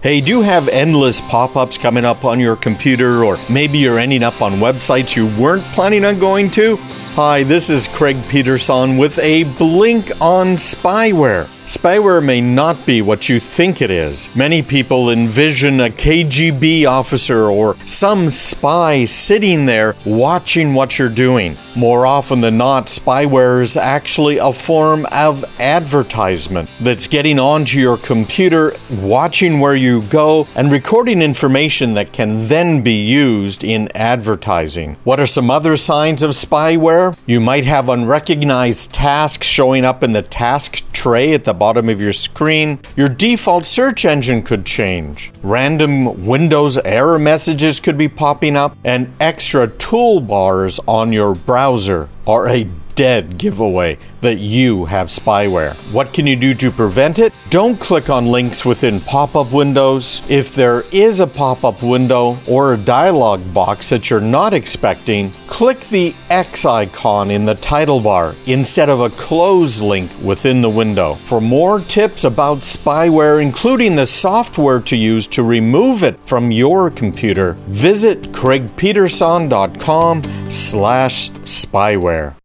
Hey, do you have endless pop-ups coming up on your computer, or maybe you're ending up on websites you weren't planning on going to? Hi, this is Craig Peterson with a blink on spyware. Spyware may not be what you think it is. Many people envision a KGB officer or some spy sitting there watching what you're doing. More often than not, spyware is actually a form of advertisement that's getting onto your computer, watching where you go, and recording information that can then be used in advertising. What are some other signs of spyware? You might have unrecognized tasks showing up in the task tray at the bottom of your screen. Your default search engine could change. Random Windows error messages could be popping up, and extra toolbars on your browser are a dead giveaway that you have spyware. What can you do to prevent it? Don't click on links within pop-up windows. If there is a pop-up window or a dialog box that you're not expecting, click the X icon in the title bar instead of a close link within the window. For more tips about spyware, including the software to use to remove it from your computer, visit craigpeterson.com/spyware.